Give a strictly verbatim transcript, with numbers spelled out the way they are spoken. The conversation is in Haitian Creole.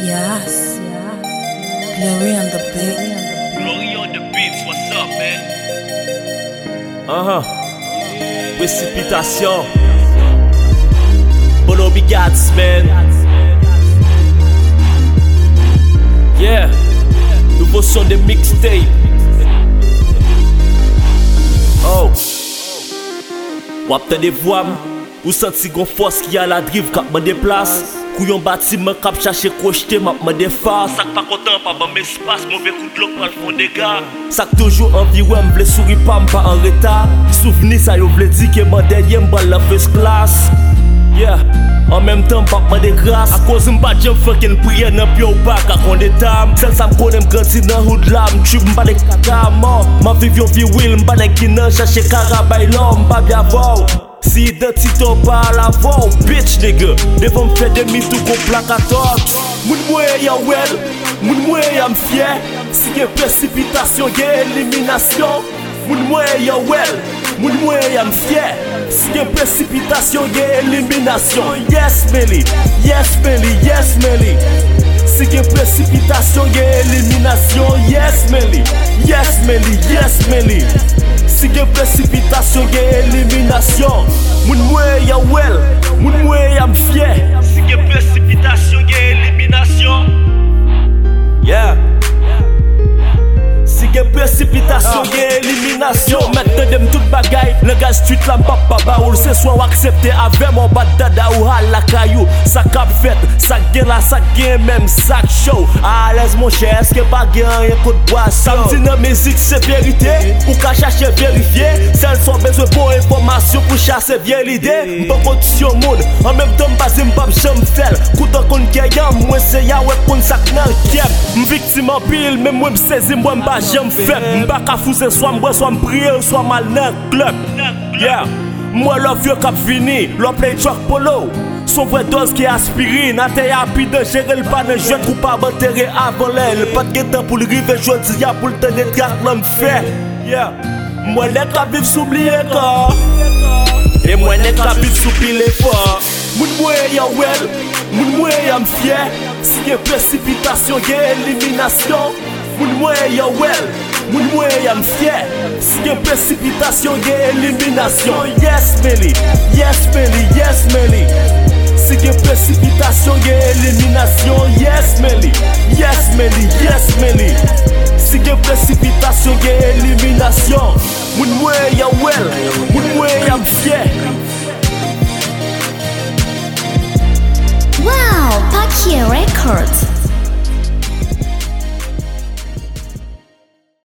Yes. Glory on the beat. Glory on the beats, what's up, man? Uh-huh. Précipitation. Bono Bigats, man. Yeah. Nouveau son de mixtape. Oh. Wap te de voix, ou senti gon force qui a la drive kap me déplace. Couillon bâtiment kap chercher crocheté m'a me déface. Sak pas content pas bon espace, mauvais coup de l'eau pral fond dégâts. Sak toujours envie ouais m'vle sourire pas m'pas en retard. Souvenir ça yo vle di que mon dernier m'bal la first class. Yeah. En même temps, pas de grâce. À cause m'pas j'aime fucking prier nan pied ou pas car on est tam. Celle ça m'konne m'grandi dans hood là, m'tue m'pas de kaka mort. Ma vie yo vie will m'pas de qui nan chercher carabay l'homme pas bien voir. Si identité pas la voix, bitch nigga. Devant me faire des mythes ou qu'on plaque à tort. Moun mouye ya well, moun mouye ya m'fier. Si y'a précipitation, y'a élimination. Moun mouye ya well, moun mouye ya m'fier. Si y'a précipitation, y'a élimination. Yes Melly, yes Melly, yes Melly. Si y'a précipitation, y'a élimination. Yes Melly, yes Melly, yes Melly. Si y'a précipitation, y'a élimination. Moun mouye ya well, moun mouye ya m'fier. Si y'a précipitation, y'a élimination. Yeah. Si y'a précipitation, y'a élimination. Maintenant dem tout bagay, le gars street la m'papa baoul. C'est soit ou accepter avec mon bad dada ou hal la caillou. Ça cap fait, ça gagne là, ça gagne même sac show. À l'aise mon cher, est-ce que pas gagne un coup de boisson? Samedi dans musique c'est vérité, ou qu'à chercher vérifier. Celles sont besoin pour information pour chasser bien l'idée. M'pas condition monde, en même temps m'pas m'pas j'aime faire. Koutan kon kayam, moi c'est ya ouais kon sak nan kiem. M'victime en pile, même moi m'saisi moi m'pas j'aime faire. M'pas ka fouser soit m'bois soit m'prier soit mal nan club. Yeah. Moi love vieux cap fini, l'on play truck polo. Son vrai dose qui aspirine, a te rapide gérer le pan de jeu ou pas enterrer avant l'aile. Pas de temps pour le river, jodi ya pour le tenir de garde l'homme fait. Yeah. Moi les cap vivre s'oublier corps. Et moi les cap vivre s'oublier fort. Moun mouye ya well, moun mouye ya m'fier. Si y'a précipitation, y'a élimination. Moun mouye ya well, moun mouye ya m'fier. Si y'a précipitation, y'a élimination. Yes Melly, yes Melly, yes Melly. Si y'a précipitation, y'a élimination. Yes Melly, yes Melly, yes Melly. Si y'a précipitation, y'a élimination. Moun mouye ya well, moun mouye ya m'fier. Wow, Pakia Records.